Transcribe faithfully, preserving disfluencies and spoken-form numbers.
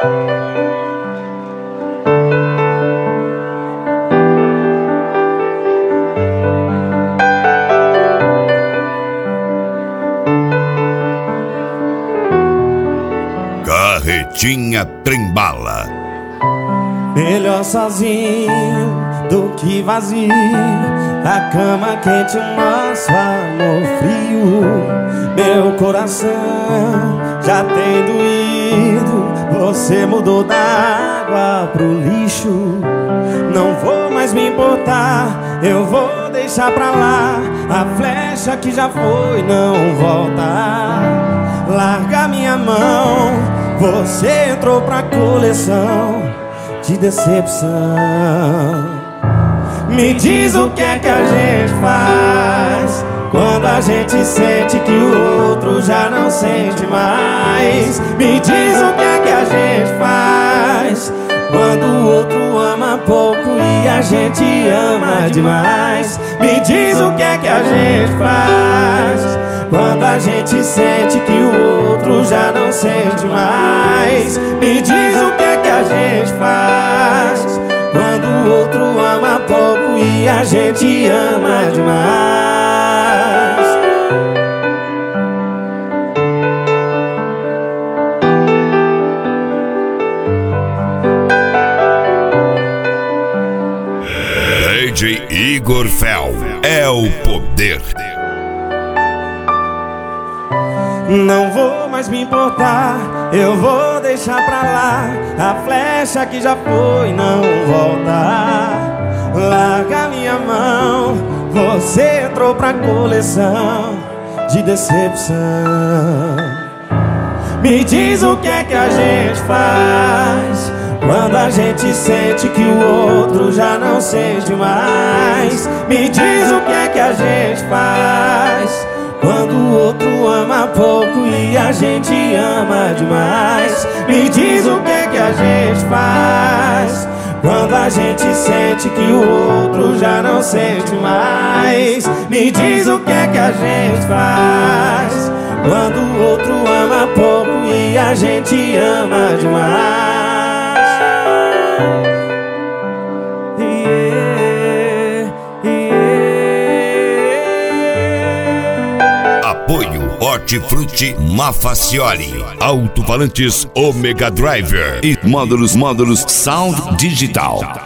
Carretinha Trembala. Melhor sozinho do que vazio, a cama quente, o nosso amor frio. Meu coração já tem doído, você mudou da água pro lixo. Não vou mais me importar, eu vou deixar pra lá. A flecha que já foi não volta. Larga minha mão, você entrou pra coleção de decepção. Me diz o que é que a gente faz quando a gente sente que o outro já não sente mais. Me diz o que é que a gente faz quando o outro ama pouco e a gente ama demais. Me diz o que é que a gente faz quando a gente sente que o outro já não sente mais. Me diz o que é que a gente faz quando o outro ama pouco e a gente ama demais. D J Igor Fel é o poder. Não vou mais me importar, eu vou deixar pra lá. A flecha que já foi não volta. Larga minha mão, você entrou pra coleção de decepção. Me diz o que é que a gente faz quando a gente sente que o outro já não sente mais. Me diz o que é que a gente faz quando o outro ama pouco e a gente ama demais. Me diz o que é que a gente faz quando a gente sente que o outro já não sente mais. Me diz o que é que a gente faz quando o outro ama pouco e a gente ama demais. Apoio Hortifruti Mafacioli, alto-falantes Omega Driver e módulos módulos Sound Digital.